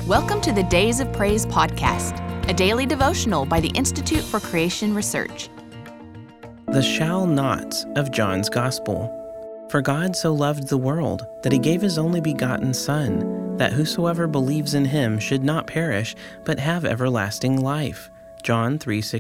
Welcome to the Days of Praise podcast, a daily devotional by the Institute for Creation Research. The shall nots of John's Gospel. For God so loved the world that he gave his only begotten Son, that whosoever believes in him should not perish, but have everlasting life. John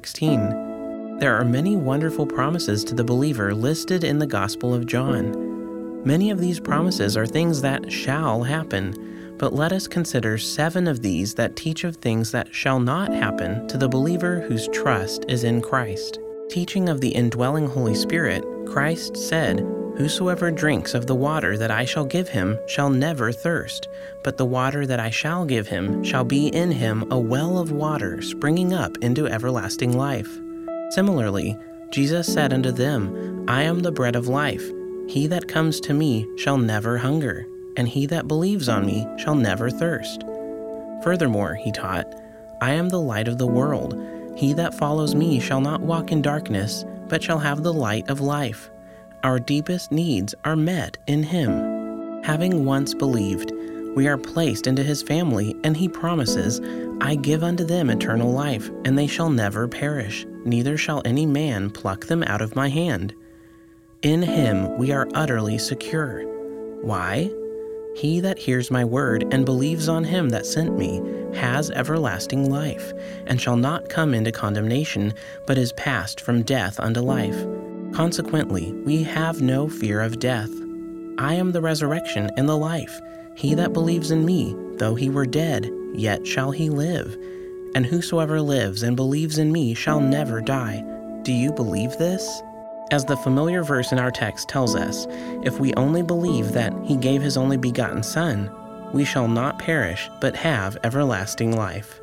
3:16. There are many wonderful promises to the believer listed in the Gospel of John. Many of these promises are things that shall happen, but let us consider 7 of these that teach of things that shall not happen to the believer whose trust is in Christ. Teaching of the indwelling Holy Spirit, Christ said, "Whosoever drinks of the water that I shall give him shall never thirst, but the water that I shall give him shall be in him a well of water springing up into everlasting life." Similarly, Jesus said unto them, "I am the bread of life. He that comes to me shall never hunger, and he that believes on me shall never thirst." Furthermore, he taught, "I am the light of the world. He that follows me shall not walk in darkness, but shall have the light of life." Our deepest needs are met in him. Having once believed, we are placed into his family, and he promises, "I give unto them eternal life, and they shall never perish, neither shall any man pluck them out of my hand." In him we are utterly secure. Why? He that hears my word and believes on him that sent me has everlasting life, and shall not come into condemnation, but is passed from death unto life. Consequently, we have no fear of death. I am the resurrection and the life. He that believes in me, though he were dead, yet shall he live. And whosoever lives and believes in me shall never die. Do you believe this? As the familiar verse in our text tells us, if we only believe that he gave his only begotten Son, we shall not perish, but have everlasting life.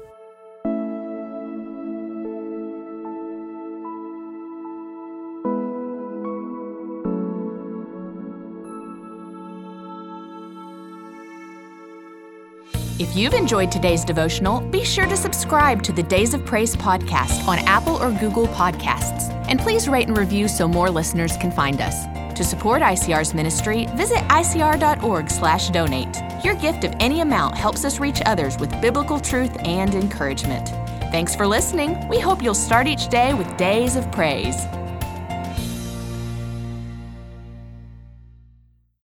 If you've enjoyed today's devotional, be sure to subscribe to the Days of Praise podcast on Apple or Google Podcasts. And please rate and review so more listeners can find us. To support ICR's ministry, visit icr.org/donate. Your gift of any amount helps us reach others with biblical truth and encouragement. Thanks for listening. We hope you'll start each day with Days of Praise.